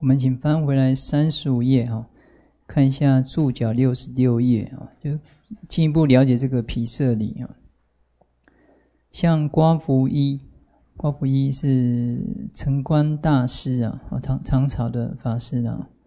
我们请翻回来35页看一下注脚66页就进一步了解这个毗舍离像瓜福一是澄观大师唐朝的法师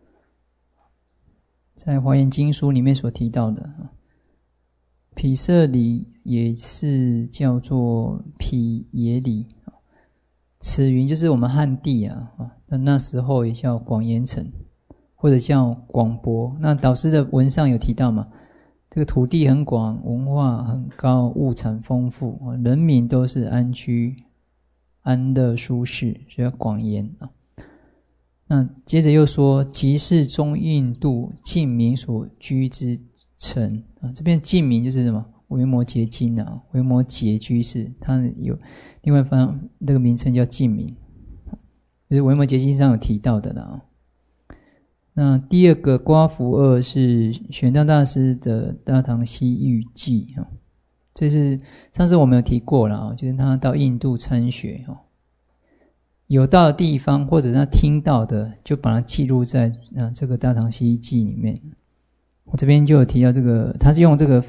在华严经书里面所提到的毗舍离也是叫做毗耶离，此云就是我们汉地那时候也叫广严城或者叫广博。那导师的文上有提到嘛，这个土地很广，文化很高，物产丰富，人民都是安居安乐舒适，所以叫广严那接着又说即是中印度净民所居之城这边净民就是什么维摩诘经维摩诘居士，他有另外翻这个名称叫净民，就是维摩诘经上有提到的那第二个瓜福二是玄奘大师的大唐西域记这是上次我们有提过了就是他到印度参学有到的地方或者他听到的就把它记录在这个大唐西域记里面。我这边就有提到这个，他是用这个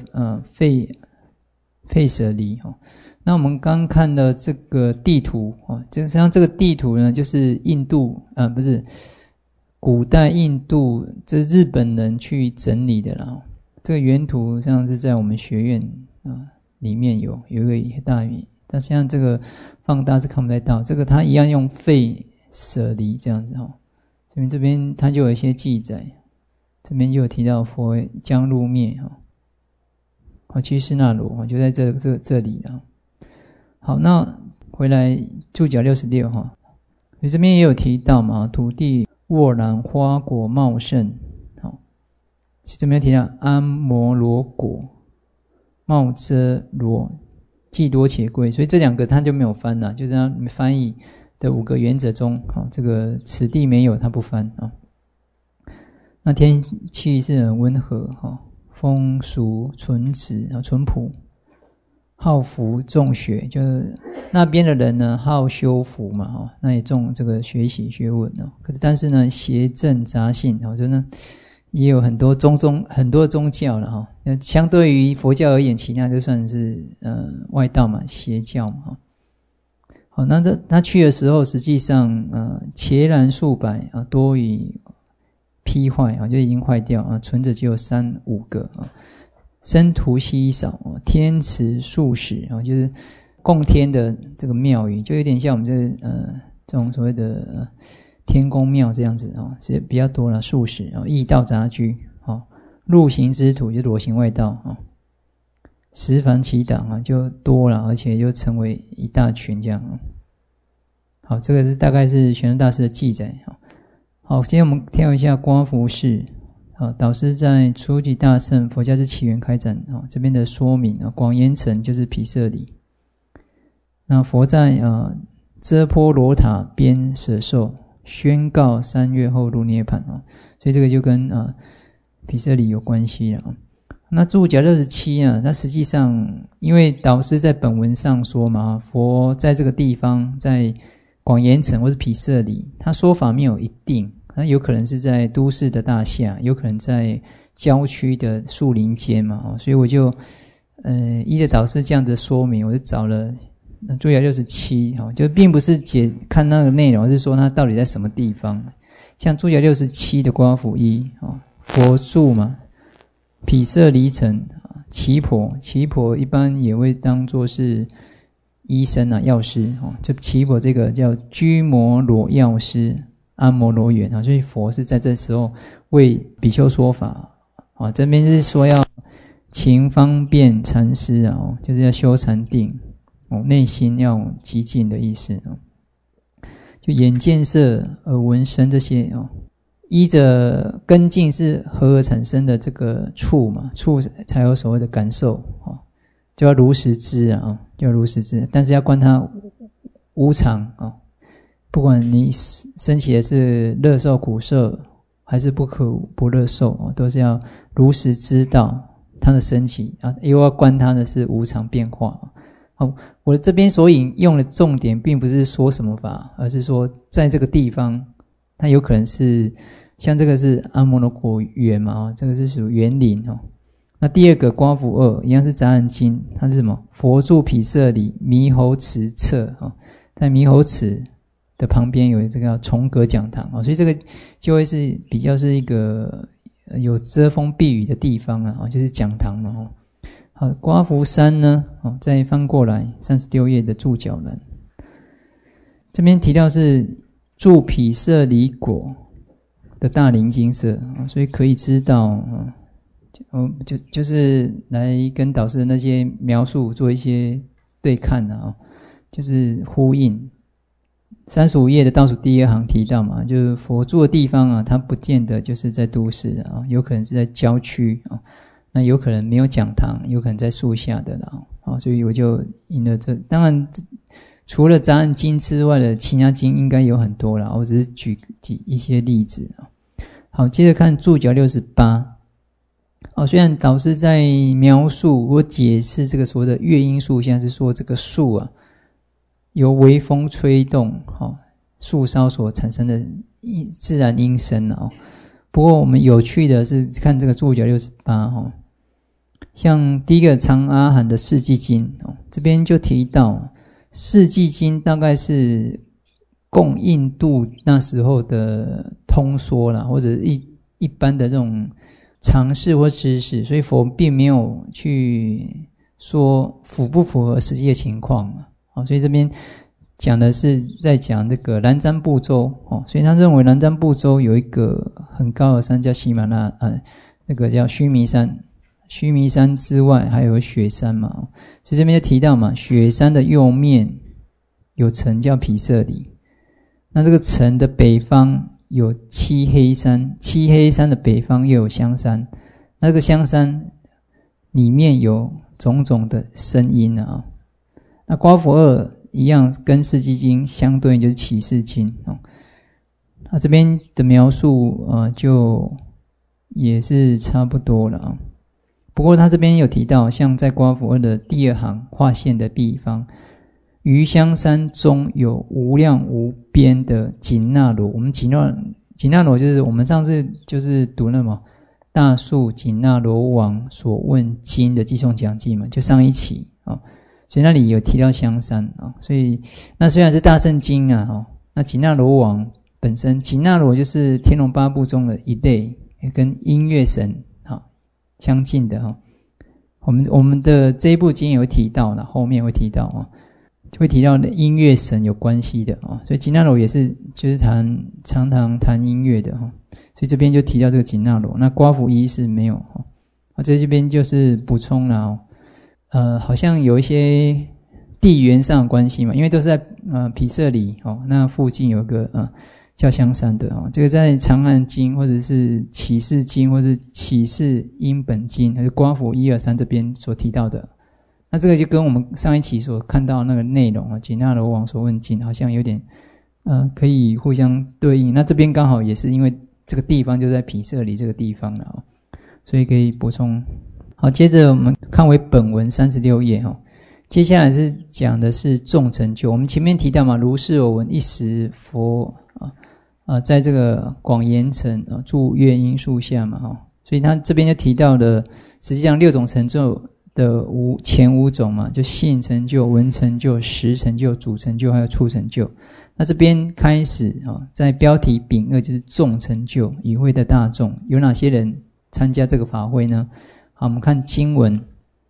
吠舍离那我们刚看的这个地图实际上这个地图呢就是印度不是古代印度，这是日本人去整理的啦这个原图像是在我们学院里面有一个大圆，但像这个放大是看不太到，这个它一样用吠舍离这样子这边它就有一些记载，这边就有提到佛将入灭趋尸那罗就在这里了。好，那回来注脚66所以这边也有提到嘛，土地沃然，花果茂盛这边有提到安摩罗果，茂遮罗，既多且贵，所以这两个他就没有翻了，就是他翻译的5个原则中这个此地没有他不翻那天气是很温和风俗淳直淳朴，好福重学，就是那边的人呢好修福嘛那也重这个学习学问可是但是呢邪正杂信就呢也有很多宗教了相对于佛教而言，其他就算是外道嘛，邪教嘛好，那他去的时候实际上茄然数百多已劈坏就已经坏掉存着只有3-5个生徒稀少天池数十就是供天的这个庙宇，就有点像我们这种所谓的天公庙这样子是比较多了，数十异道杂居入行之徒就裸行外道十凡其党就多了，而且又成为一大群这样好，这个是大概是玄奘大师的记载好，今天我们跳一下瓜福士导师在初级大乘佛教之起源开展这边的说明广严城就是毗舍离，那佛在遮波罗塔边舍受，宣告3月后入涅槃所以这个就跟毗舍离有关系了那注脚67它实际上因为导师在本文上说嘛，佛在这个地方在广严城或是毗舍离，他说法没有一定，那有可能是在都市的大厦，有可能在郊区的树林间嘛所以我就依着导师这样的说明，我就找了注脚67就并不是看那个内容，而是说它到底在什么地方。像注脚67的瓜福一佛住嘛，毗舍离城奇婆一般也会当作是医生药师就奇婆这个叫居摩罗药师安摩罗园所以佛是在这时候为比丘说法这边是说要勤方便禅师就是要修禅定内心要极静的意思就眼见色耳闻声这些依着根境是合而产生的这个触嘛，触才有所谓的感受就要如实知就要如实知，但是要观它无常不管你升起的是乐受苦受还是不苦不乐受都是要如实知道它的升起又要观它的是无常变化我这边所引用的重点并不是说什么法，而是说在这个地方它有可能是像这个是阿摩罗果园嘛，这个是属于园林。那第二个瓜符二一样是杂染经，它是什么？佛住毗舍离猕猴池侧，在猕猴池的旁边有这个重阁讲堂，所以这个就会是比较是一个有遮风避雨的地方啊，就是讲堂了。好，瓜符三呢，再翻过来36页的注脚栏，这边提到是住毗舍离果的大林精舍，所以可以知道就是来跟导师的那些描述做一些对看啊，就是呼应。35页的倒数第2行提到嘛，就是佛住的地方啊，它不见得就是在都市啊，有可能是在郊区啊，那有可能没有讲堂，有可能在树下的啦，所以我就引了这。当然，除了杂染经之外的其他经应该有很多啦，我只是举一些例子啊。好，接着看注脚68。虽然导师在描述或解释这个所谓的乐音树，现在是说这个树啊，由微风吹动树梢所产生的自然音声啊。不过我们有趣的是看这个注脚68，像第一个长阿含的世纪经，这边就提到世纪经大概是供印度那时候的通说啦，或者一般的这种常识或知识，所以佛并没有去说符不符合实际的情况。所以这边讲的是在讲这个南瞻部洲，所以他认为南瞻部洲有一个很高的山叫喜马拉那个叫须弥山，须弥山之外还有雪山嘛，所以这边就提到嘛，雪山的右面有城叫毗舍离，那这个城的北方有漆黑山，漆黑山的北方又有香山，那这个香山里面有种种的声音啊。那瓜符二一样跟世纪经相对，就是启示经。那这边的描述就也是差不多了。不过他这边有提到，像在瓜符二的第2行划线的地方，于香山中有无量无边的紧那罗。我们紧那罗就是我们上次就是读那么大树紧那罗王所问经的寄送讲记嘛，就上一期所以那里有提到香山所以那虽然是大圣经啊那紧那罗王本身，紧那罗就是天龙八部中的一类，跟音乐神相近的我们的这一部经有提到了，后面会提到会提到音乐神有关系的所以紧那罗也是就是常常弹音乐的所以这边就提到这个紧那罗。那瓜符一是没有这边就是补充了好像有一些地缘上的关系嘛，因为都是在毗舍离那附近有个叫香山的这个在长汉经或者是启示经或者是启示因本经还是瓜符1、2、3这边所提到的，那这个就跟我们上一期所看到那个内容紧那罗王所问经好像有点可以互相对应。那这边刚好也是因为这个地方就在毗舍离这个地方了所以可以补充。好，接着我们看回本文36页接下来是讲的是众成就。我们前面提到嘛，如是有闻一时佛在这个广严城住乐音树下嘛所以他这边就提到了实际上6种成就的前5种嘛，就信成就、闻成就、识成就、主成就还有处成就。那这边开始在标题丙2就是众成就，与会的大众有哪些人参加这个法会呢？好，我们看经文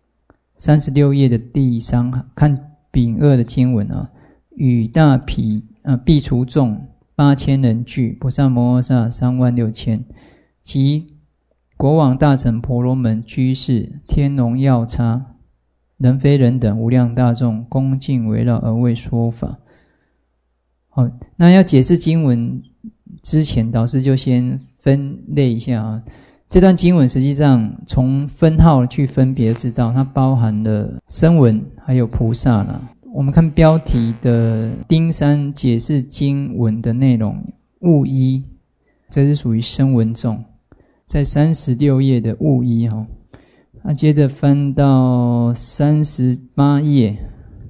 36页的第3行，看丙2的经文与大毗除众8000人聚，菩萨摩诃萨36000，及国王大臣婆罗门居士天龙药叉人非人等无量大众恭敬围绕而为说法。好，那要解释经文之前，导师就先分类一下这段经文实际上从分号去分别知道它包含了声闻还有菩萨啦。我们看标题的丁3解释经文的内容，物一，这是属于声闻众，在36页的物一接着翻到38页，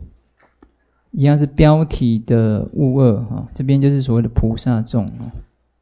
一样是标题的物2这边就是所谓的菩萨众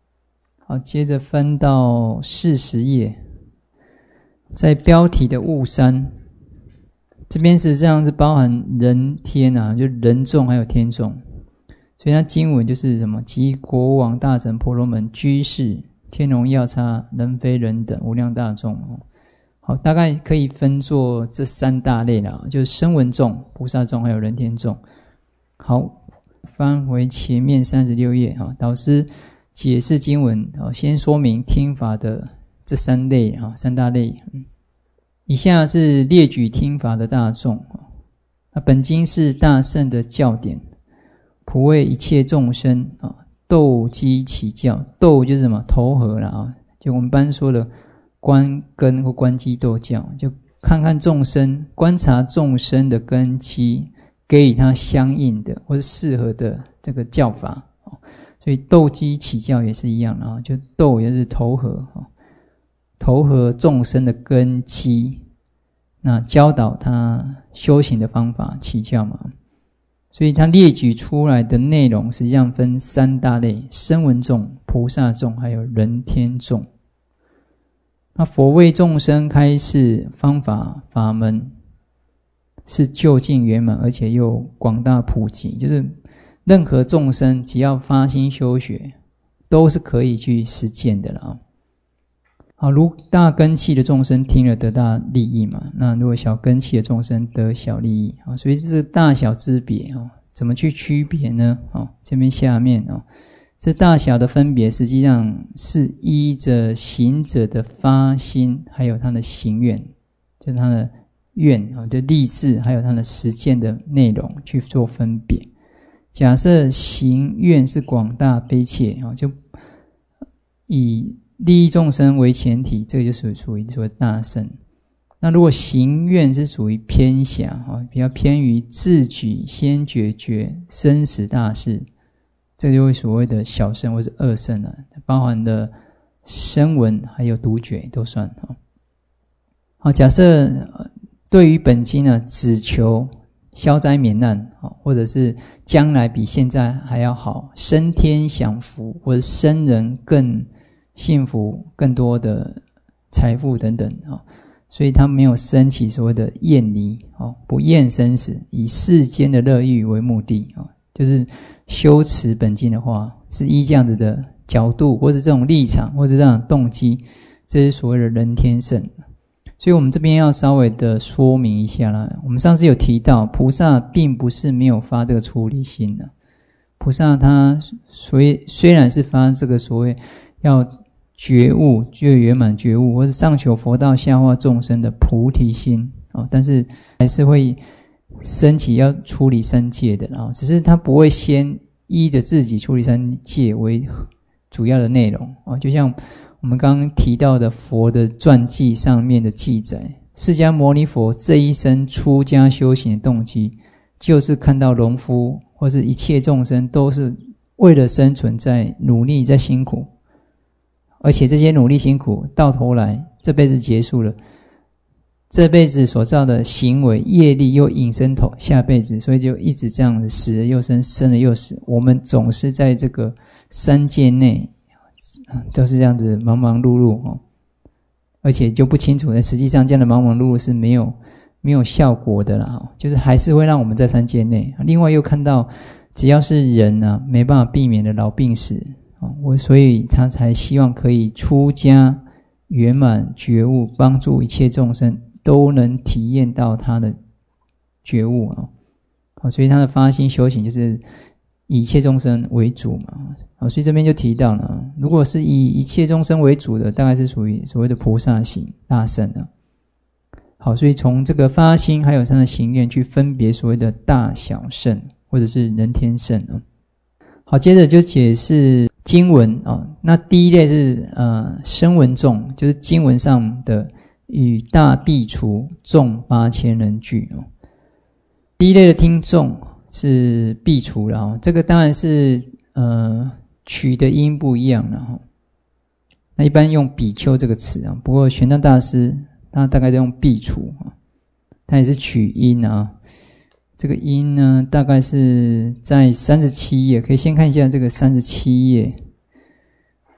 好，接着翻到40页，在标题的雾山，这边实际上是包含人天啊，就人众还有天众，所以它经文就是什么，即国王大臣婆罗门居士天龙药叉人非人等无量大众。好，大概可以分作这3大类啦，就是声闻众、菩萨众还有人天众。好，翻回前面36页，导师解释经文，先说明听法的这3类，3大类。以下是列举听法的大众。本经是大乘的教典，普为一切众生斗机起教。斗就是什么？投合啦，就我们般说的观根或观机斗教，就看看众生，观察众生的根基，给予他相应的或是适合的这个教法。所以斗机起教也是一样的，就斗也是投合众生的根基，那教导他修行的方法，起教嘛。所以他列举出来的内容实际上分3大类：声闻众、菩萨众还有人天众。那佛为众生开示方法法门，是究竟圆满，而且又广大普及，就是任何众生只要发心修学，都是可以去实践的了。好，如大根器的众生听了得大利益嘛，那如果小根器的众生得小利益。所以这是大小之别，怎么去区别呢？这边下面这大小的分别实际上是依着行者的发心还有他的行愿，就是他的愿就立志还有他的实践的内容去做分别。假设行愿是广大悲切，就以利益众生为前提，这个就属于所谓大乘。那如果行愿是属于偏狭，比较偏于自己先解决生死大事，这就会所谓的小乘或是二乘了，包含的声闻还有独觉都算。好，假设对于本经呢，只求消灾免难，或者是将来比现在还要好，升天享福，或者生人更幸福，更多的财富等等，所以他没有升起所谓的厌离，不厌生死，以世间的乐欲为目的，就是修持本经的话，是依这样子的角度，或是这种立场，或是这样的动机，这是所谓的人天乘。所以我们这边要稍微的说明一下啦。我们上次有提到，菩萨并不是没有发这个出离心的，菩萨他虽然是发这个所谓要觉悟，就圆满觉悟，或是上求佛道下化众生的菩提心，但是还是会升起要处理三界的，只是他不会先依着自己处理三界为主要的内容。就像我们刚刚提到的佛的传记上面的记载，释迦牟尼佛这一生出家修行的动机，就是看到农夫或是一切众生都是为了生存在努力在辛苦，而且这些努力辛苦到头来这辈子结束了，这辈子所造的行为业力又引申下辈子，所以就一直这样子死了又生，生了又死。我们总是在这个三界内都是这样子忙忙碌碌，而且就不清楚，实际上这样的忙忙碌碌是没有效果的啦，就是还是会让我们在三界内。另外又看到只要是人啊，没办法避免的老病死，所以他才希望可以出家圆满觉悟，帮助一切众生都能体验到他的觉悟所以他的发心修行就是以一切众生为主嘛。所以这边就提到了，如果是以一切众生为主的，大概是属于所谓的菩萨行大乘的。好，所以从这个发心还有他的行愿去分别所谓的大小乘或者是人天乘。好，接着就解释经文那第一类是声闻众，就是经文上的与大苾芻众8000人聚。第一类的听众是苾芻了，这个当然是取的音不一样了。那一般用比丘这个词不过玄奘大师他大概都用苾芻，他也是取音这个音呢大概是在37页，可以先看一下这个37页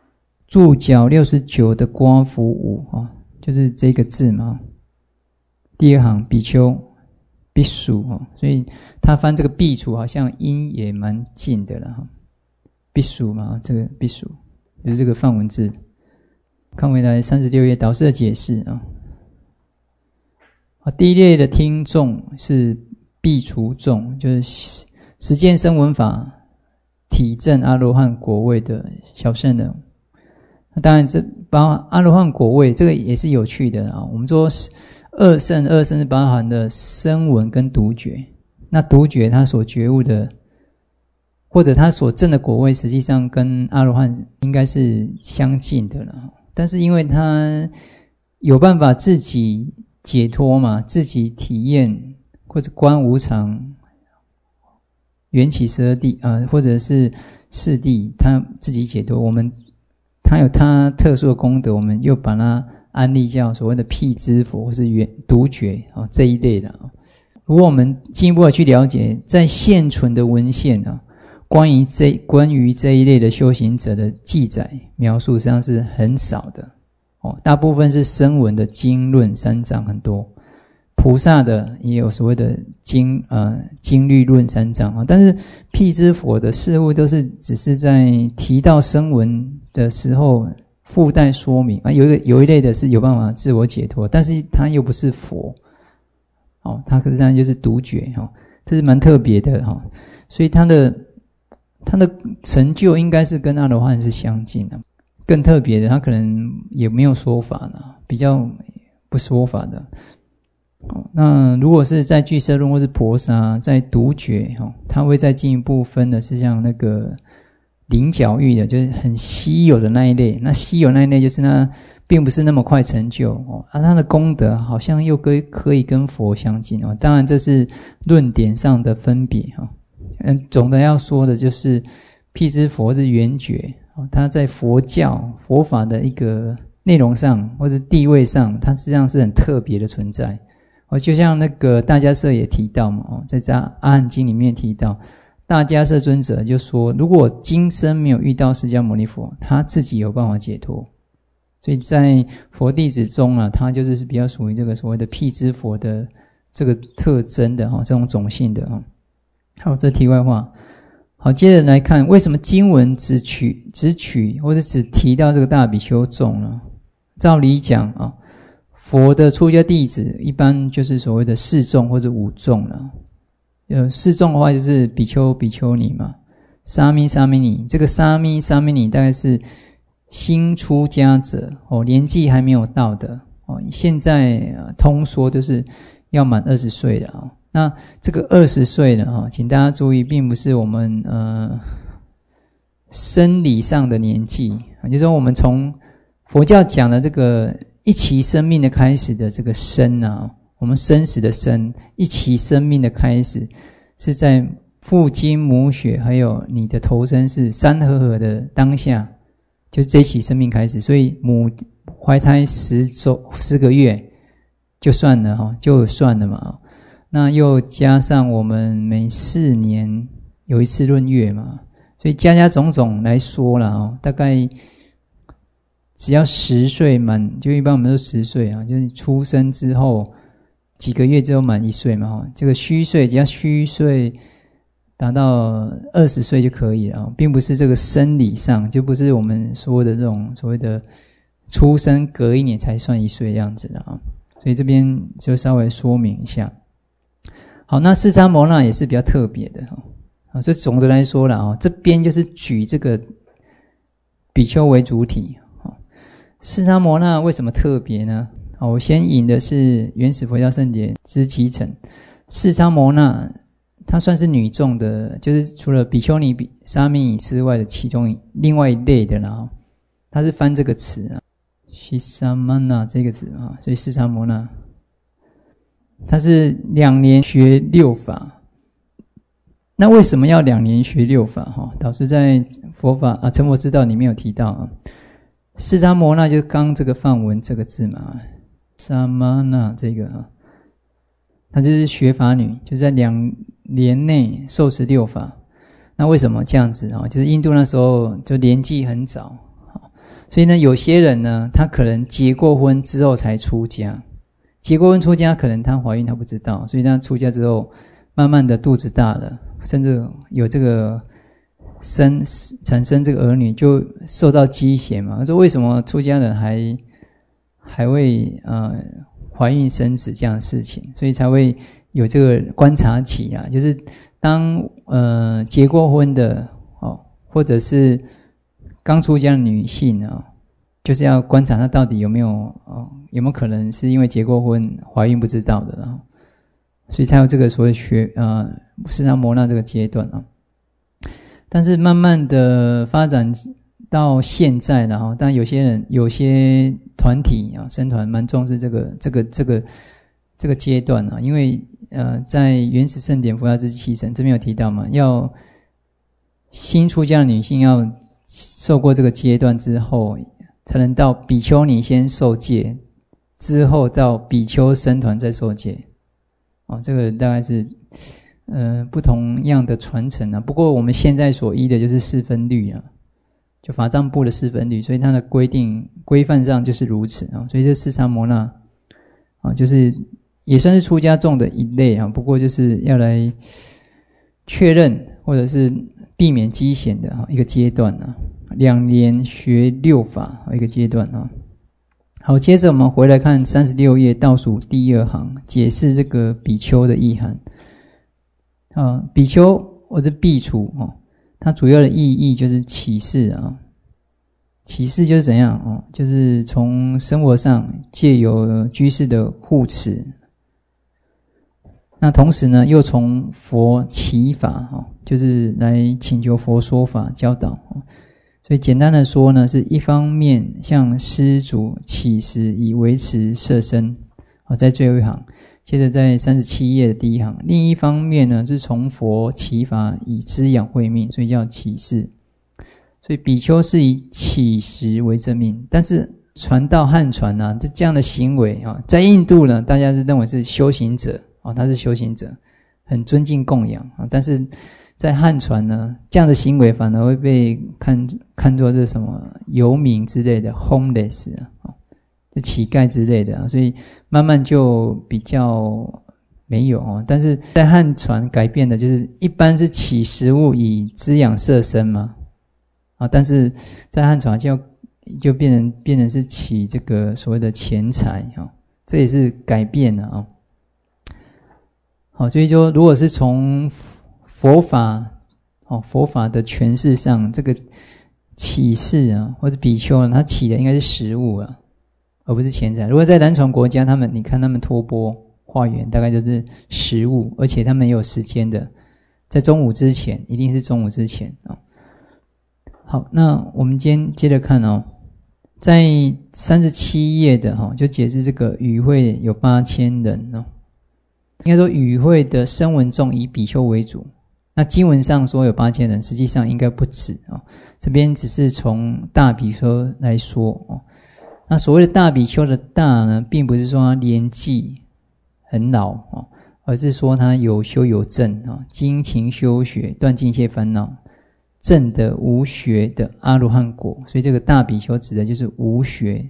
注脚69的刮符舞就是这个字嘛。第二行比丘必属所以他翻这个必属好像音也蛮近的了必属嘛，这个必属就是这个梵文字。看回来36页导师的解释第一类的听众是必除众，就是实践声闻法体证阿罗汉果位的小圣人。那当然这包含阿罗汉果位，这个也是有趣的我们说二圣是包含的声闻跟独觉。那独觉他所觉悟的或者他所证的果位实际上跟阿罗汉应该是相近的了，但是因为他有办法自己解脱嘛，自己体验或者观无常缘起12地或者是4地，他自己解脱，他有他特殊的功德，我们又把它安立叫所谓的辟支佛或是独觉这一类的。如果我们进一步的去了解，在现存的文献关于这一类的修行者的记载描述实际上是很少的大部分是声闻的经论三藏很多，菩萨的也有所谓的经律论三藏但是辟支佛的似乎都是只是在提到声闻的时候附带说明有一类的是有办法自我解脱，但是他又不是佛他实际上就是独觉这是蛮特别的所以他的成就应该是跟阿罗汉是相近的。更特别的他可能也没有说法呢，比较不说法的那如果是在俱舍论或是婆沙在独觉他会再进一步分的是像那个灵角域的，就是很稀有的那一类。那稀有那一类就是他并不是那么快成就他的功德好像又可以跟佛相近当然这是论点上的分别总的要说的就是辟支佛是圆觉他在佛教佛法的一个内容上或是地位上，他实际上是很特别的存在就像那个大迦叶也提到嘛在阿含经里面提到，大迦叶尊者就说如果今生没有遇到释迦牟尼佛，他自己有办法解脱。所以在佛弟子中他就是比较属于这个所谓的辟支佛的这个特征的这种种性的好，这题外话。好，接着来看为什么经文只取或者只提到这个大比丘众呢？照理讲佛的出家弟子一般就是所谓的4众或者5众了。4众的话就是比丘比丘尼嘛，沙弥沙弥尼。这个沙弥沙弥尼大概是新出家者年纪还没有到的现在通说就是要满20岁了那这个20岁呢请大家注意，并不是我们生理上的年纪就是说我们从佛教讲的这个一期生命的开始的这个生我们生死的生，一期生命的开始是在父精母血还有你的投生是3合合的当下，就这一期生命开始。所以母怀胎10个月就算了嘛那又加上我们每4年有一次闰月嘛，所以加种种来说啦大概只要10岁满，就一般我们说10岁就是出生之后几个月之后满1岁嘛这个虚岁只要虚岁达到20岁就可以了并不是这个生理上，就不是我们说的这种所谓的出生隔1年才算1岁这样子的所以这边就稍微说明一下。好，那释迦牟那也是比较特别的所以总的来说啦这边就是举这个比丘为主体释迦牟那为什么特别呢我先引的是原始佛教圣典之集成。释迦牟那她算是女众的，就是除了比丘尼沙弥尼之外的其中另外一类的啦她是翻这个词西沙曼那这个词所以释迦牟那他是2年学6法。那为什么要2年学6法导师在佛法成佛之道里面有提到释迦牟那就是刚这个梵文这个字嘛，沙玛那这个她就是学法女，就是在2年内受持6法。那为什么这样子就是印度那时候就年纪很早所以呢，有些人呢，他可能结过婚之后才出家，结过婚出家，可能她怀孕她不知道，所以她出家之后，慢慢的肚子大了，甚至有这个产生这个儿女，就受到畸形嘛。说为什么出家人还会怀孕生子这样的事情，所以才会有这个观察期啊，就是当结过婚的或者是刚出家的女性啊，就是要观察她到底有没有可能是因为结过婚怀孕不知道的，然后所以才有这个所谓释迦摩那这个阶段啊。但是慢慢的发展到现在了哈，当然有些团体啊，僧团蛮重视这个阶段啊，因为在原始圣典《佛教之七神》这边有提到嘛，要新出家的女性要受过这个阶段之后，才能到比丘尼先受戒，之后到比丘僧团再受戒。这个大概是不同样的传承啊。不过我们现在所依的就是四分律啊，就法藏部的四分律，所以它的规范上就是如此啊。所以这释迦摩那就是也算是出家众的一类啊，不过就是要来确认或者是避免畸形的一个阶段啊，2年学6法一个阶段啊。好，接着我们回来看36页倒数第2行，解释这个比丘的意涵。比丘或者苾芻它主要的意义就是启示啊。启示就是怎样就是从生活上借由居士的护持，那同时呢又从佛启法就是来请求佛说法教导。所以简单的说呢，是一方面向施主乞食以维持色身，在最后一行，接着在37页的第1行。另一方面呢，是从佛启法以滋养慧命，所以叫启示。所以比丘是以乞食为正命，但是传道汉传这样的行为在印度呢，大家是认为是修行者他是修行者，很尊敬供养但是在汉传呢，这样的行为反而会被看作是什么游民之类的 homeless 就乞丐之类的所以慢慢就比较没有但是在汉传改变的就是一般是乞食物以滋养色身嘛但是在汉传就变成是乞这个所谓的钱财这也是改变了好，所以说如果是从佛法的诠释上，这个乞士或者比丘他乞的应该是食物而不是钱财。如果在南传国家，你看他们托钵化缘，大概就是食物，而且他们也有时间的，在中午之前，一定是中午之前好，那我们今天接着看在37页的就解释这个与会有8000人应该说与会的声闻众以比丘为主。那经文上说有8000人，实际上应该不止这边只是从大比丘来说那所谓的大比丘的大呢，并不是说他年纪很老而是说他有修有证精勤修学，断尽一切烦恼，证得无学的阿罗汉果。所以这个大比丘指的就是无学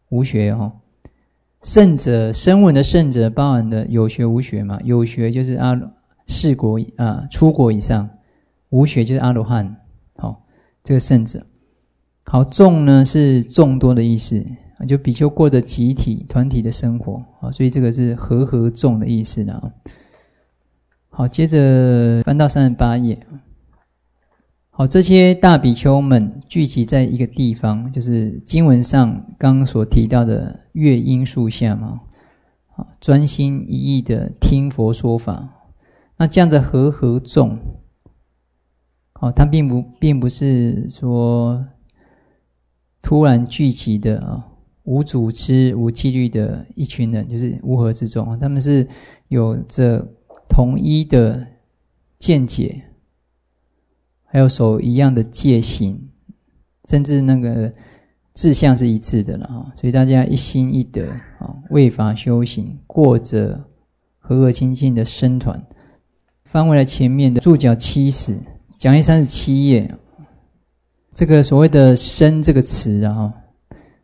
圣者，声闻的圣者包含的有学无学嘛，有学就是世国出国以上，无学就是阿罗汉这个圣者。好，众呢是众多的意思，就比丘过的集体团体的生活所以这个是和众的意思啦好，接着翻到38页。好，这些大比丘们聚集在一个地方，就是经文上刚刚所提到的月音树下嘛，专心一意的听佛说法。那这样的和众它并不是说突然聚集的无组织无纪律的一群人，就是乌合之众他们是有着统一的见解，还有守一样的戒行，甚至那个志向是一致的了所以大家一心一德为法修行，过着和亲近的僧团。翻回来前面的注脚70，讲义37页，这个所谓的僧这个词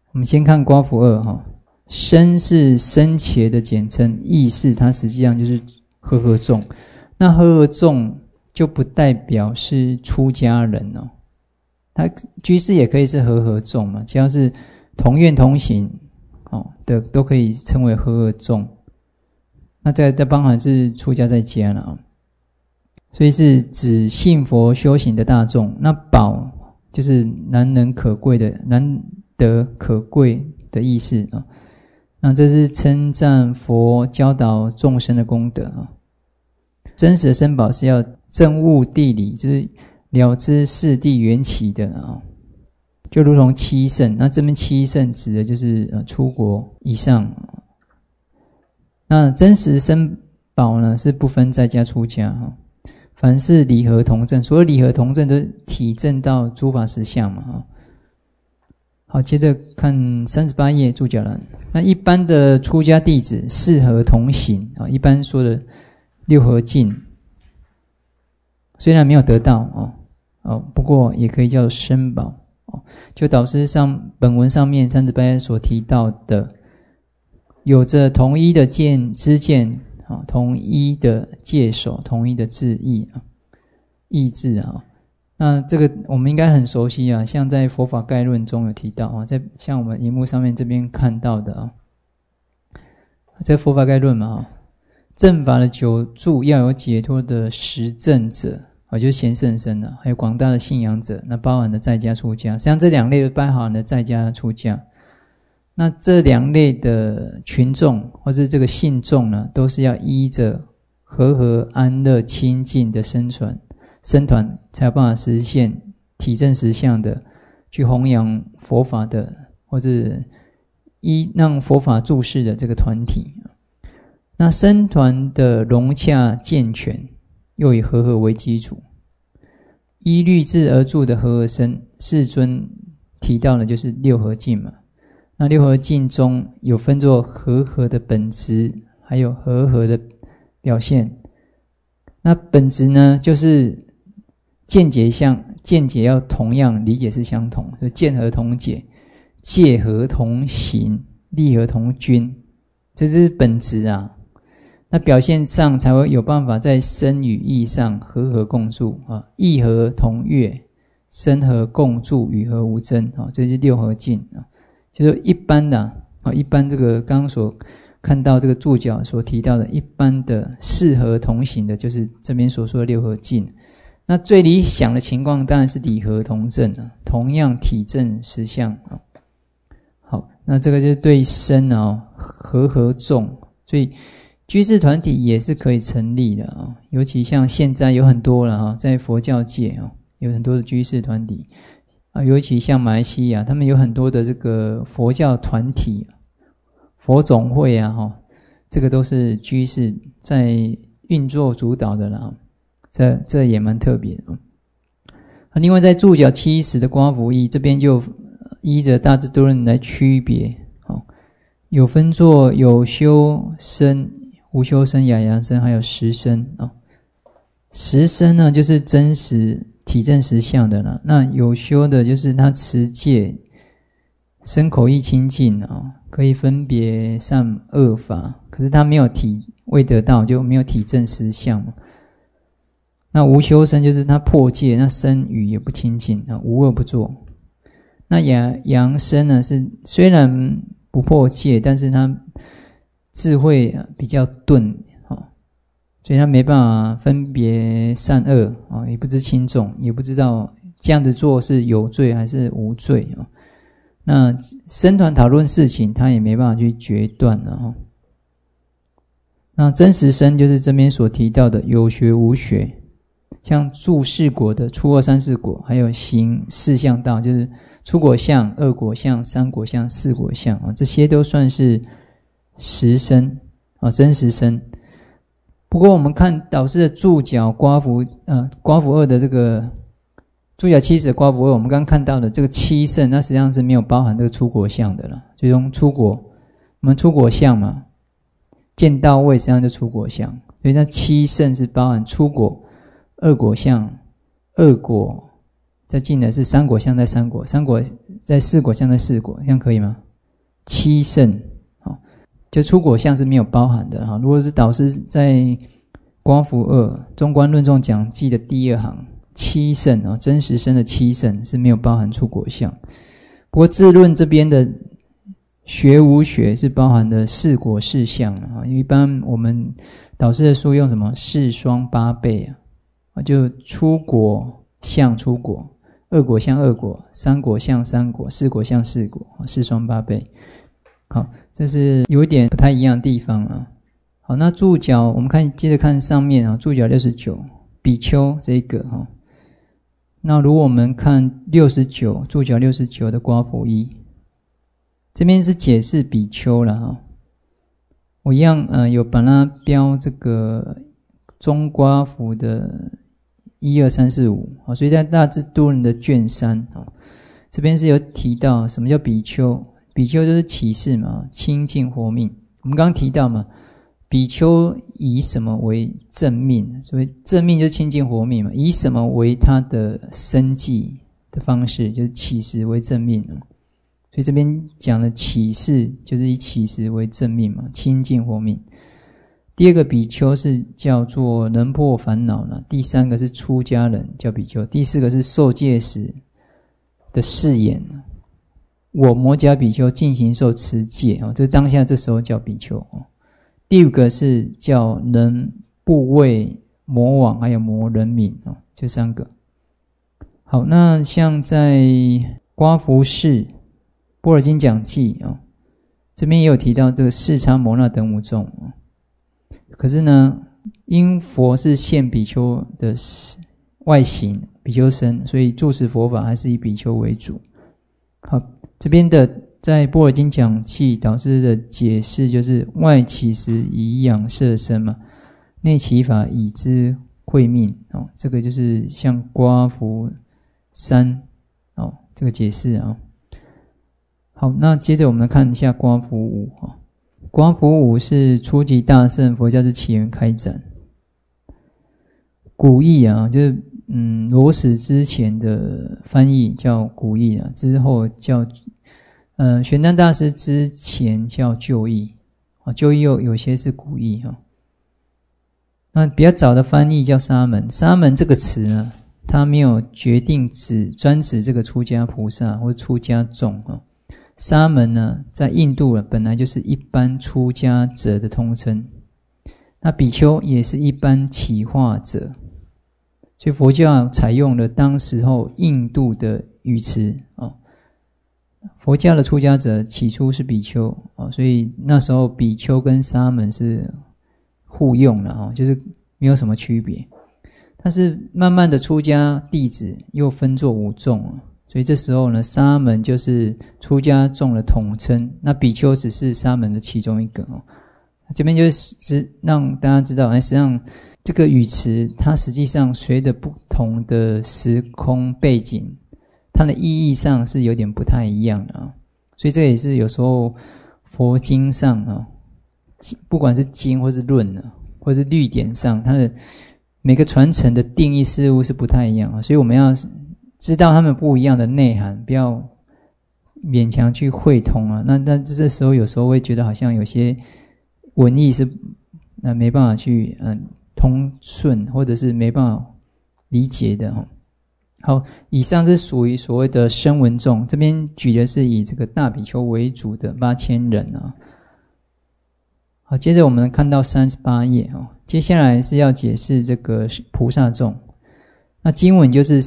我们先看刮符二哈，生是生伽的简称，意是它实际上就是和合众。那和合众就不代表是出家人哦，他居士也可以是和合众嘛，只要是同愿同行的都可以称为和合众。那再包含是出家在家了啊，所以是指信佛修行的大众。那宝就是难能可贵的、难得可贵的意思啊。那这是称赞佛教导众生的功德啊。真实的身宝是要证悟地理，就是了知四谛缘起的啊，就如同七圣。那这边七圣指的就是出国以上。那真实身宝呢是不分在家出家哈，凡是理合同证，所有理合同证都体证到诸法实相嘛哈。好，接着看38页注脚栏。那一般的出家弟子四合同行啊，一般说的六合敬，虽然没有得到不过也可以叫身宝就导师上本文上面38页所提到的，有着同一的知见同一的戒守，同一的志意意志啊。那这个我们应该很熟悉啊，像在佛法概论中有提到啊，在像我们荧幕上面这边看到的啊，在佛法概论嘛正法的九住要有解脱的实证者就是贤圣身啊，还有广大的信仰者，那包含了在家出家，实际上这两类都包含了在家出家。那这两类的群众或是这个信众呢，都是要依着和合安乐清净的身团才有办法实现体证实相的去弘扬佛法的，或者让佛法注释的这个团体。那身团的融洽健全，又以和合为基础，依律制而住的和合身，世尊提到的就是六合敬嘛。那六合敬中有分作和合的本质，还有和合的表现。那本质呢，就是见解要同样，理解是相同，就见合同解，戒合同行，利合同均，这是本质啊。那表现上才会有办法在身与意上和合共住意合同悦，身合共住，与合无争这是六合敬就是一般的一般这个刚刚所看到这个注脚所提到的一般的四合同行的，就是这边所说的六合敬。那最理想的情况当然是理合同证同样体证实相好，那这个就是对身和合众，所以居士团体也是可以成立的尤其像现在有很多了在佛教界有很多的居士团体尤其像马来西亚，他们有很多的这个佛教团体、佛总会这个都是居士在运作主导的了这也蛮特别的另外在注脚70的刮符义这边就依着大智度论来区别有分作有修身、无修身、雅扬身，还有实身实身呢就是真实体证实相的了，那有修的就是他持戒身口意清净可以分别善恶法，可是他没有未得到，就没有体证实相嘛。那无修身就是他破戒，那身语也不清净无恶不作。那扬身呢是虽然不破戒，但是他智慧比较钝所以他没办法分别善恶也不知轻重，也不知道这样子做是有罪还是无罪那身团讨论事情他也没办法去决断那真实身就是这边所提到的有学无学，像住四果的初二三四果，还有行四相道，就是初果相、二果相、三果相、四果相这些都算是实身真实身。不过我们看导师的注脚刮符二的这个注脚70的刮符二，我们刚刚看到的这个七圣，那实际上是没有包含这个出果相的了。就用出果，我们出果相嘛，见到位实际上就出果相，所以那七圣是包含出果、二果相、二果，再进的是三果相，在三果在四果相在四果，这样可以吗？七圣，就出果相是没有包含的。如果是导师在刮符2中观论众讲记的第2行，七圣真实身的七圣是没有包含出果相。不过智论这边的学无学是包含的四果四相因为一般我们导师的书用什么四双八倍就出果相出果，二果相二果，三果相三果，四果相四果，四双八倍。好，这是有一点不太一样的地方好，那注脚我们接着看上面注脚69比丘这一个那如果我们看69注脚69的刮符1，这边是解释比丘了我一样有把它标这个中刮符的1、2、3、4、5所以在大智度论的卷3这边是有提到什么叫比丘。比丘就是起示嘛，清净活命。我们刚刚提到嘛，比丘以什么为正命？所以正命就是清净活命嘛，以什么为他的生计的方式，就是起示为正命所以这边讲的起示就是以起示为正命嘛，清净活命。第2个比丘是叫做能破烦恼第3个是出家人叫比丘，第4个是受戒时的誓言。我摩迦比丘进行受持戒这当下这时候叫比丘第5个是叫能怖畏魔王还有魔人民这3个。好，那像在刮符4般若经讲记这边也有提到这个四叉摩那等5众可是呢因佛是现比丘的外形比丘身，所以住持佛法还是以比丘为主。好，这边的在般若经讲记导师的解释就是外起时以养摄身嘛，内起法以知慧命这个就是像刮符3这个解释好，那接着我们来看一下刮符5刮符5是初级大乘佛教之起源开展。古义就是罗史之前的翻译叫古义之后叫玄奘大师之前叫旧义旧义有些是古义那比较早的翻译叫沙门。沙门这个词呢，它没有决定专指这个出家菩萨或出家众沙门呢在印度本来就是一般出家者的通称，那比丘也是一般起化者，所以佛教采用了当时候印度的语词佛教的出家者起初是比丘所以那时候比丘跟沙门是互用的就是没有什么区别。但是慢慢的出家弟子又分作5众所以这时候呢，沙门就是出家众的统称，那比丘只是沙门的其中一个这边就是让大家知道实际上这个语词它实际上随着不同的时空背景，它的意义上是有点不太一样的所以这也是有时候佛经上不管是经或是论或是律典上，它的每个传承的定义事物是不太一样所以我们要知道他们不一样的内涵，不要勉强去汇通那这时候有时候会觉得好像有些文意是没办法去通顺，或者是没办法理解的好，以上是属于所谓的声闻众，这边举的是以这个大比丘为主的8000人好，接着我们看到38页接下来是要解释这个菩萨众。那经文就是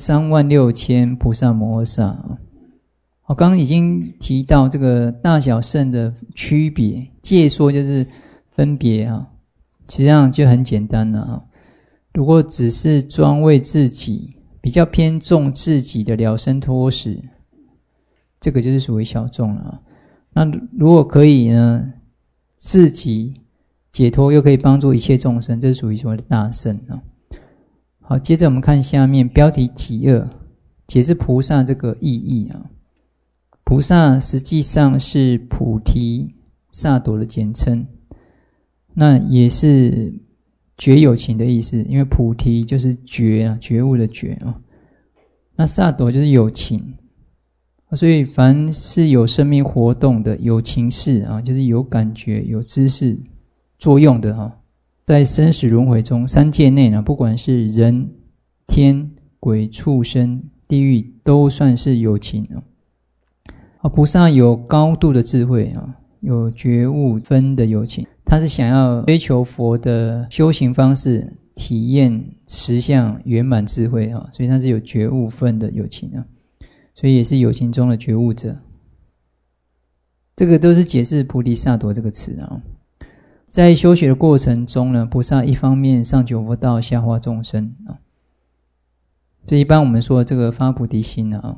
36000菩萨摩诃萨刚刚已经提到这个大小乘的区别，界说就是分别实际上就很简单了如果只是专为自己比较偏重自己的了生脱死，这个就是属于小众了那如果可以呢自己解脱又可以帮助一切众生，这是属于所谓的大乘好，接着我们看下面标题己二，解释菩萨这个意义菩萨实际上是菩提萨埵的简称，那也是觉有情的意思，因为菩提就是觉悟的觉那萨埵就是有情所以凡是有生命活动的有情识啊，就是有感觉有知识作用的啊，在生死轮回中三界内呢，不管是人天鬼畜生地狱，都算是有情啊。菩萨有高度的智慧啊，有觉悟分的有情，他是想要追求佛的修行方式，体验实相圆满智慧啊，所以他是有觉悟分的有情啊，所以也是有情中的觉悟者。这个都是解释菩提萨埵这个词啊。在修学的过程中呢，菩萨一方面上求佛道，下化众生啊。这一般我们说的这个发菩提心啊，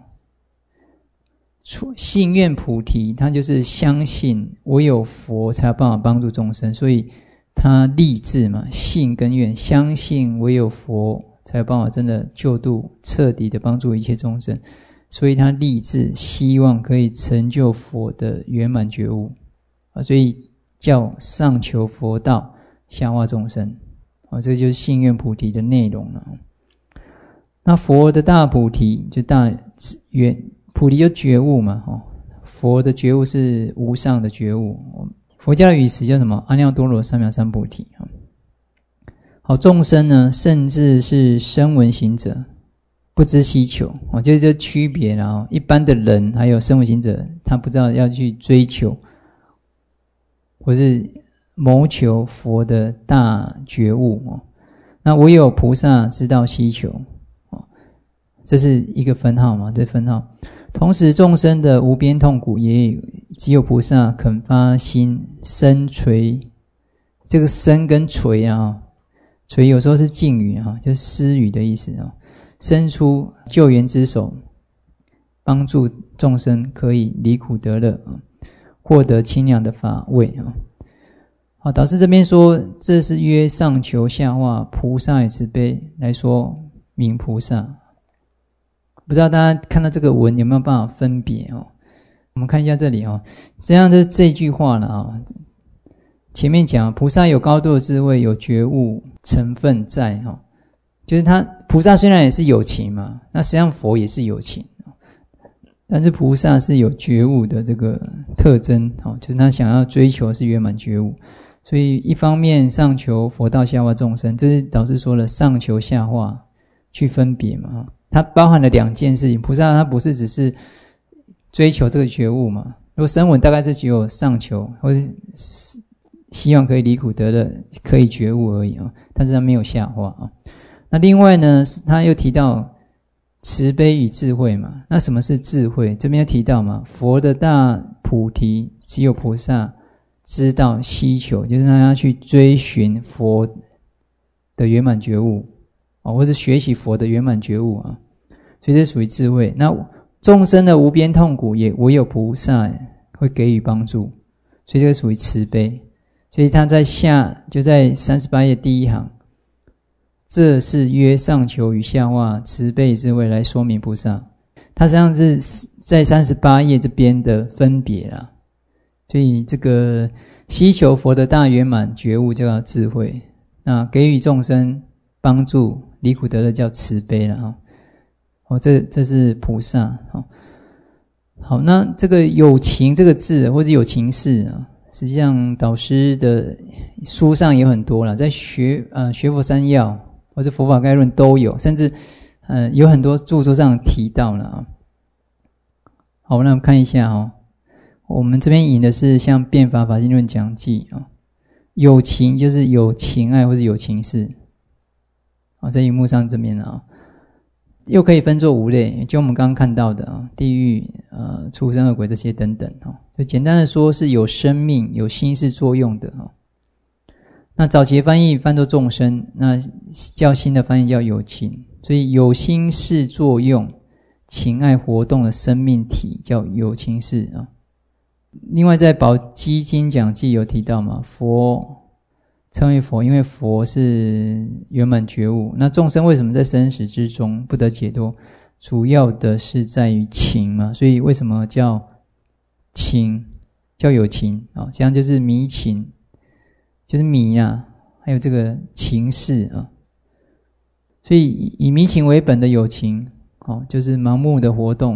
信愿菩提，他就是相信唯有佛才有办法帮助众生，所以他立志嘛，信跟愿，相信唯有佛才有办法真的救度彻底的帮助一切众生，所以他立志希望可以成就佛的圆满觉悟啊，所以叫上求佛道，下化众生啊，这就是信愿菩提的内容了。那佛的大菩提就大圆菩提就觉悟嘛，佛的觉悟是无上的觉悟，佛教的语词叫什么？阿耨多罗三藐三菩提。好，众生呢，甚至是声闻行者，不知希求，就是这区别啦。一般的人还有声闻行者，他不知道要去追求或是谋求佛的大觉悟，那唯有菩萨知道希求，这是一个分号嘛，这分号。同时众生的无边痛苦也只有菩萨肯发心生垂，这个生跟垂啊，垂有时候是敬语啊，就是施予的意思啊，伸出救援之手，帮助众生可以离苦得乐，获得清凉的法味啊。好，导师这边说，这是约上求下化，菩萨以慈悲来说明菩萨。不知道大家看到这个文有没有办法分别哦？我们看一下这里哦，这样就是这句话了啊。前面讲菩萨有高度的智慧，有觉悟成分在哈，就是他菩萨虽然也是有情嘛，那实际上佛也是有情，但是菩萨是有觉悟的这个特征，就是他想要追求是圆满觉悟，所以一方面上求佛道，下化众生，这是导师说了上求下化去分别嘛。它包含了两件事情，菩萨他不是只是追求这个觉悟嘛，如果声闻大概是只有上求或是希望可以离苦得乐，可以觉悟而已啊，但是他没有下化啊。那另外呢，他又提到慈悲与智慧嘛，那什么是智慧？这边又提到嘛，佛的大菩提只有菩萨知道希求，就是他要去追寻佛的圆满觉悟或是学习佛的圆满觉悟啊，所以这属于智慧。那众生的无边痛苦也唯有菩萨会给予帮助，所以这个属于慈悲。所以他在下就在38页第一行，这是约上求与下化慈悲智慧来说明菩萨，他实际上是在38页这边的分别啦。所以这个希求佛的大圆满觉悟叫智慧，那给予众生帮助离苦得乐叫慈悲了这是菩萨好，那这个有情这个字或者有情事实际上导师的书上有很多啦，在学佛三要或者佛法概论都有，甚至有很多著作上提到了好，那我们看一下我们这边引的是像辩法法性论讲记有情就是有情爱或者有情事在荧幕上这边又可以分作五类，就我们刚刚看到的地狱畜生恶鬼这些等等就简单的说是有生命有心事作用的那早期的翻译翻作众生，那较新的翻译叫有情，所以有心事作用情爱活动的生命体叫有情事另外在宝积经讲记有提到嘛，佛称为佛，因为佛是圆满觉悟。那众生为什么在生死之中不得解脱？主要的是在于情嘛，所以为什么叫情，叫有情这样就是迷情，就是迷还有这个情事所以以迷情为本的有情就是盲目的活动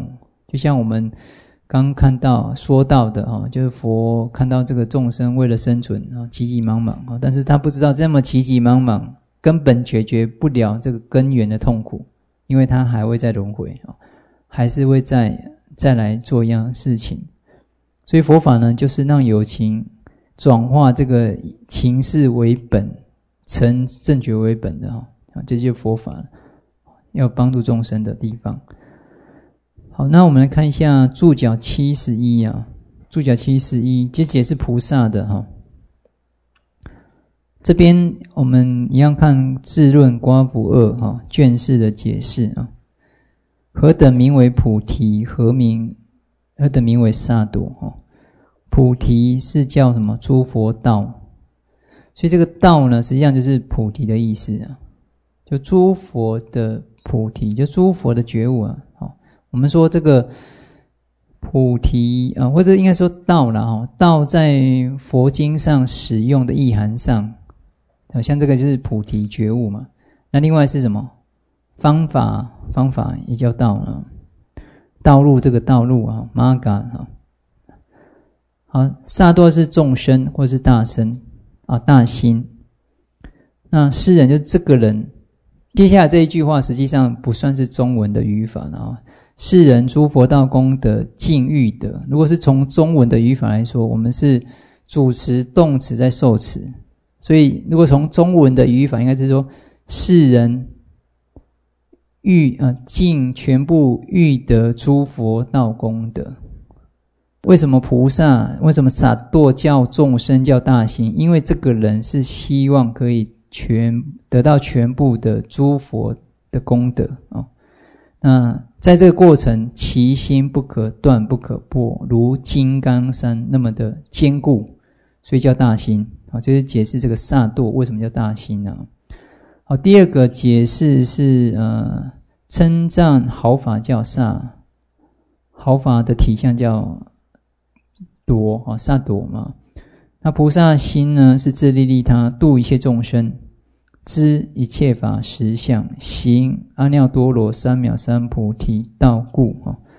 就像我们刚看到说到的就是佛看到这个众生为了生存急急忙忙但是他不知道这么急急忙忙根本解决不了这个根源的痛苦，因为他还会再轮回还是会再来做一样的事情。所以佛法呢，就是让有情转化这个情事为本，成正觉为本的这就是佛法要帮助众生的地方。好，那我们来看一下注脚71注脚71这解释菩萨的这边我们一样看智论瓜符2卷4的解释何等名为菩提，何等名为萨埵菩提是叫什么？诸佛道。所以这个道呢，实际上就是菩提的意思就诸佛的菩提，就诸佛的觉悟我们说这个菩提或者应该说道啦道在佛经上使用的意涵上像这个就是菩提觉悟嘛。那另外是什么？方法也叫道道路，这个道路Magga 好，萨埵是众生或是大身大心。那诗人就这个人，接下来这一句话实际上不算是中文的语法世人诸佛道功德尽欲得。如果是从中文的语法来说，我们是主词动词在受词，所以如果从中文的语法应该是说世人尽全部欲得诸佛道功德。为什么萨埵叫众生叫大心？因为这个人是希望可以得到全部的诸佛的功德那在这个过程，其心不可断不可破，如金刚山那么的坚固，所以叫大心就是解释这个萨埵为什么叫大心好，第二个解释是称赞毫法叫萨，毫法的体相叫埵萨埵嘛。那菩萨心呢，是自利利他，度一切众生，知一切法实相，行阿耨多罗三藐三菩提道故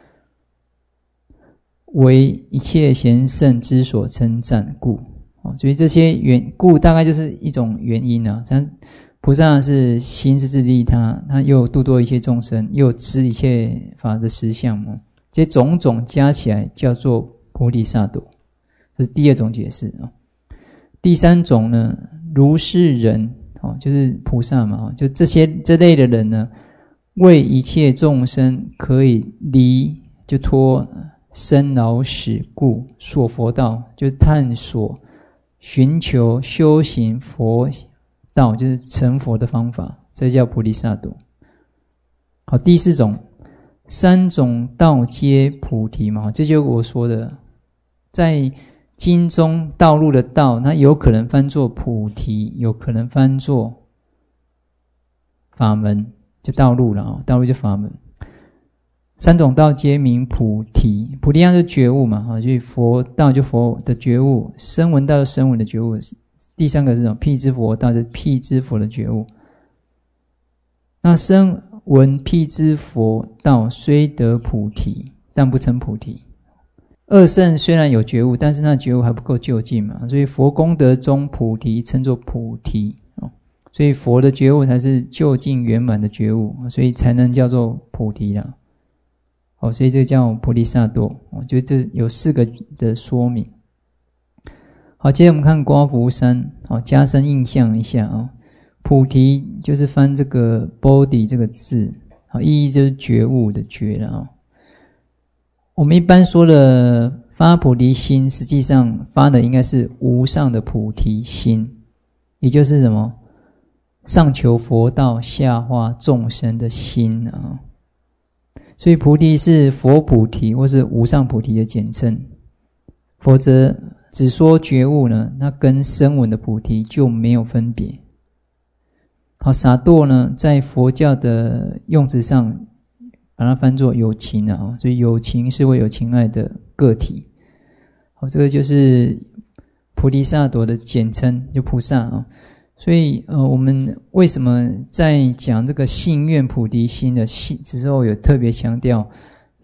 为一切贤圣之所称赞故所以这些故大概就是一种原因像菩萨是心是自利他，他又度多一切众生，又知一切法的实相这些种种加起来叫做菩提萨埵，这是第二种解释第三种呢，如是人就是菩萨嘛就这类的人呢，为一切众生可以离就脱生老死故，所佛道就探索寻求修行佛道，就是成佛的方法，这叫菩提萨埵。好，第四种，三种道皆菩提嘛，这就是我说的，在经中道路的道，它有可能翻作菩提，有可能翻作法门，就道路了道路就法门。三种道皆名菩提，菩提就是觉悟嘛所以佛道就佛的觉悟，声闻道就声闻的觉悟。第三个是什么？辟支佛道，就是辟支佛的觉悟。那声闻辟支佛道虽得菩提，但不成菩提。二圣虽然有觉悟，但是那觉悟还不够究竟嘛，所以佛功德中菩提称作菩提所以佛的觉悟才是究竟圆满的觉悟，所以才能叫做菩提啦所以这个叫菩提萨埵我觉得这有4个的说明。好，接着我们看刮符3加深印象一下菩提就是翻这个 body 这个字意义就是觉悟的觉了我们一般说的发菩提心，实际上发的应该是无上的菩提心，也就是什么？上求佛道，下化众生的心所以菩提是佛菩提或是无上菩提的简称，否则只说觉悟呢，那跟声闻的菩提就没有分别。好，萨埵呢，在佛教的用词上把它翻作有情所以有情是会有情爱的个体。好，这个就是菩提萨埵的简称，就菩萨所以我们为什么在讲这个信愿菩提心的信之后，有特别强调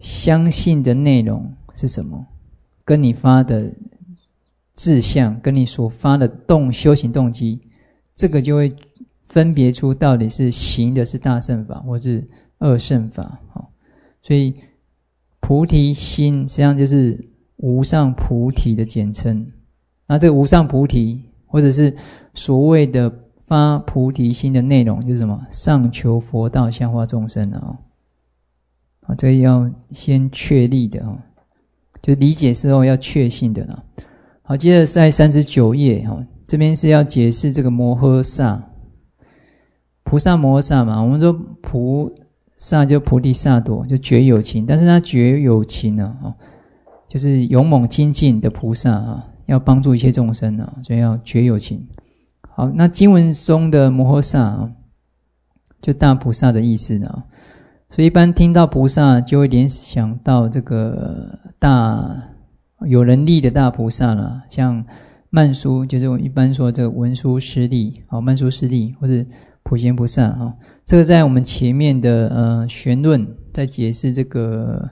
相信的内容是什么，跟你发的志向，跟你所发的修行动机，这个就会分别出到底是行的是大乘法或是二乘法。所以菩提心实际上就是无上菩提的简称。那这个无上菩提或者是所谓的发菩提心的内容就是什么？上求佛道，下化众生这个要先确立的就理解之后要确信的啦。好，接着在39页这边是要解释这个摩诃萨，菩萨摩诃萨嘛，我们说菩萨就菩提萨埵，就觉有情，但是他觉有情就是勇猛精进的菩萨要帮助一切众生所以要觉有情。好，那经文中的摩诃萨就大菩萨的意思所以一般听到菩萨就会联想到这个大有能力的大菩萨啦，像曼殊，就是我一般说这个文殊师利曼殊师利或者普贤菩萨这个在我们前面的玄论在解释这个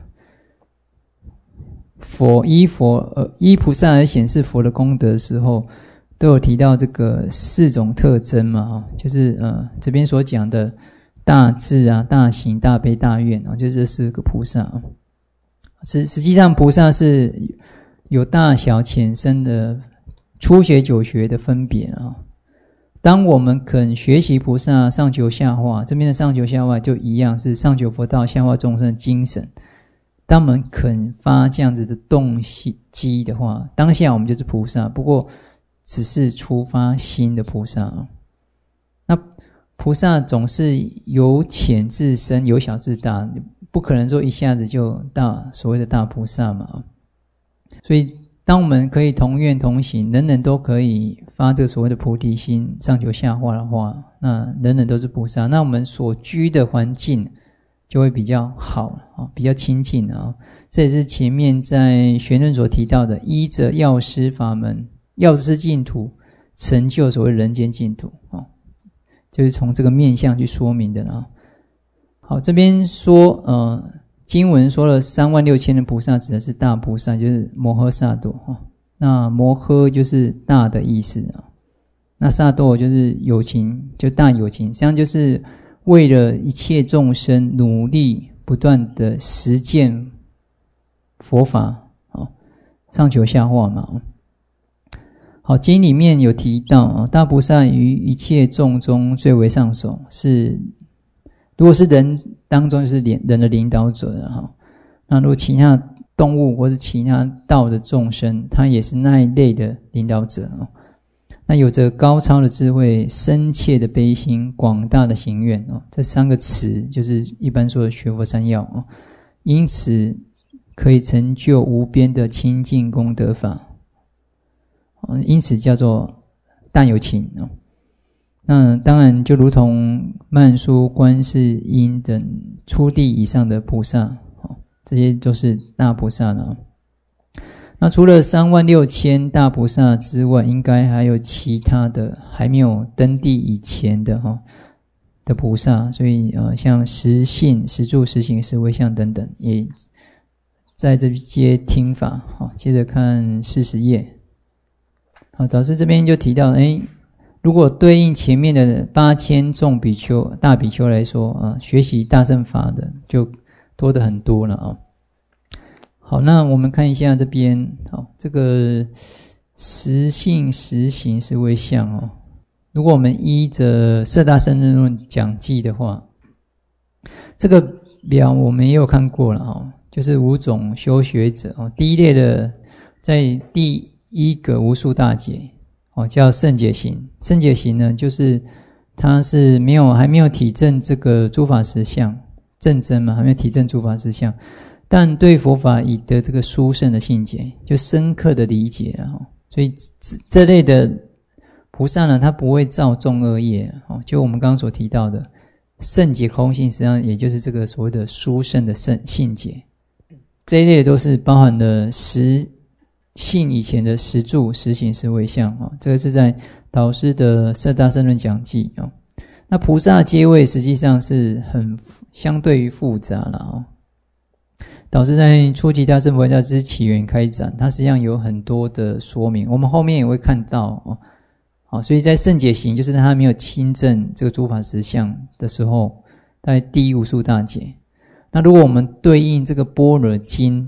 依菩萨而显示佛的功德的时候，都有提到这个4种特征嘛就是这边所讲的大智大行、大悲、大愿就是这4个菩萨实际上菩萨是有大小浅深的初学久学的分别当我们肯学习菩萨上求下化，这边的上求下化就一样是上求佛道，下化众生的精神。当我们肯发这样子的动机的话，当下我们就是菩萨，不过只是初发心的菩萨那菩萨总是由浅至深，由小至大，不可能说一下子就到所谓的大菩萨嘛。所以当我们可以同愿同行，人人都可以发这个所谓的菩提心，上求下化的话，那人人都是菩萨，那我们所居的环境就会比较好比较亲近这也是前面在玄论所提到的，依着药师法门，药师净土成就所谓人间净土就是从这个面向去说明的好，这边说经文说了36000的菩萨指的是大菩萨，就是摩诃萨埵那摩诃就是大的意思那萨埵就是有情，就大有情，实际上就是为了一切众生努力不断的实践佛法上求下化嘛好，经里面有提到大菩萨于一切众中最为上首，是如果是人当中就是人的领导者那如果其他动物或是其他道的众生，他也是那一类的领导者那有着高超的智慧，深切的悲心，广大的行愿这3个词就是一般说的学佛三要因此可以成就无边的清净功德法因此叫做大有情那当然就如同曼殊、观世音等初地以上的菩萨这些都是大菩萨那除了36000大菩萨之外，应该还有其他的还没有登地以前的菩萨，所以像十信、十住、十行、十回向等等，也在这些听法接着看40页导师这边就提到如果对应前面的8000众比丘、大比丘来说学习大乘法的就多得很多了好，那我们看一下这边这个十信、十行、十回向如果我们依着摄大圣人论讲记的话，这个表我们也有看过了就是5种修学者第一类的在第一个无数大劫叫圣解行。圣解行呢，就是他是还没有体证这个诸法实相证真嘛，还没有体证诸法实相，但对佛法已得这个殊胜的信解，就深刻的理解了所以这类的菩萨呢，他不会造众恶业就我们刚刚所提到的圣解空性，实际上也就是这个所谓的殊胜的信解。这一类都是包含了十信以前的十住、十行、十回向这个是在导师的摄大圣论讲记那菩萨阶位实际上是很相对于复杂了导师在初级大乘佛教之起源开展，它实际上有很多的说明，我们后面也会看到所以在圣解行，就是他没有亲证这个诸法实相的时候，在第一无数大劫。那如果我们对应这个般若经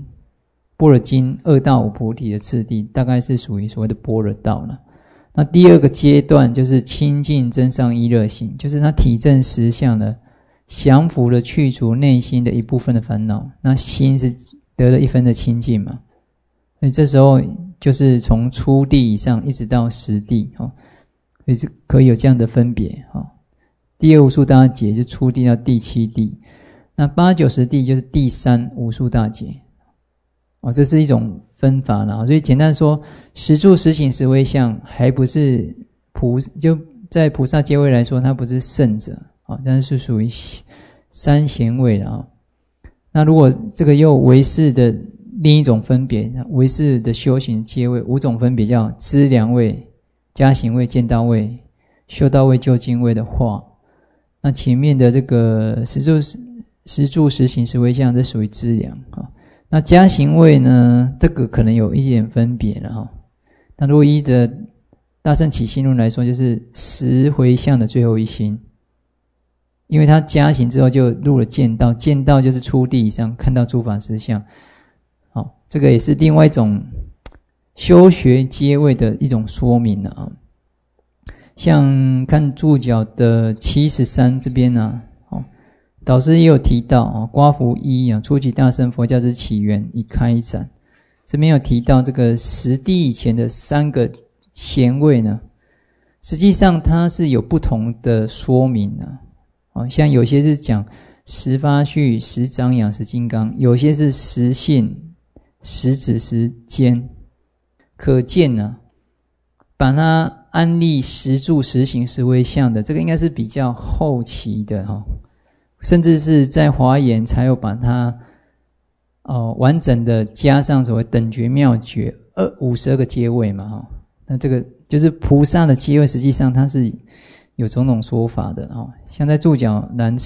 2到5菩提的次第，大概是属于所谓的般若道了。那第二个阶段就是清净真上依乐行，就是他体证实相的降伏了去除内心的一部分的烦恼，那心是得了一分的清净嘛。所以这时候就是从初地以上一直到10地所以可以有这样的分别第二无数大劫就初地到第7地，那8、9、10地就是第3无数大劫这是一种分法了。所以简单说，实住实行实为相，还不是就在菩萨阶位来说，它不是圣者但是属于三贤位了那如果这个又唯识的另一种分别，唯识的修行阶位5种分别，叫资粮位、加行位、见道位、修道位、究竟位的话，那前面的这个实住实行实为相，这属于资粮那加行位呢，这个可能有一点分别了那如果依着大乘起信论来说，就是10回向的最后一心，因为他加行之后就入了见道，见道就是初地以上看到诸法实相这个也是另外一种修学阶位的一种说明了像看注脚的73这边导师也有提到刮福一初级大乘佛教之起源已开展，这边有提到这个10地以前的3个贤位呢，实际上它是有不同的说明像有些是讲10发续、10长养、10金刚，有些是10信、10指、10坚，可见把它安立实住实行实为相的，这个应该是比较后期的甚至是在华严才有把它完整的加上所谓等觉妙觉52个阶位嘛那这个就是菩萨的阶位，实际上它是有种种说法的像在注脚栏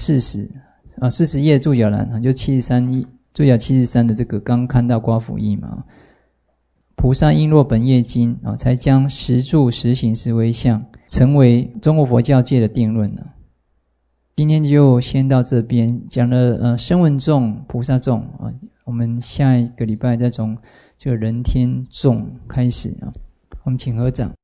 40页注脚栏就73注脚73的这个刚看到刮福义嘛，菩萨应若本业经才将实住实行实为相成为中国佛教界的定论了。今天就先到这边，讲了声闻众、菩萨众我们下一个礼拜再从这个人天众开始我们请合掌。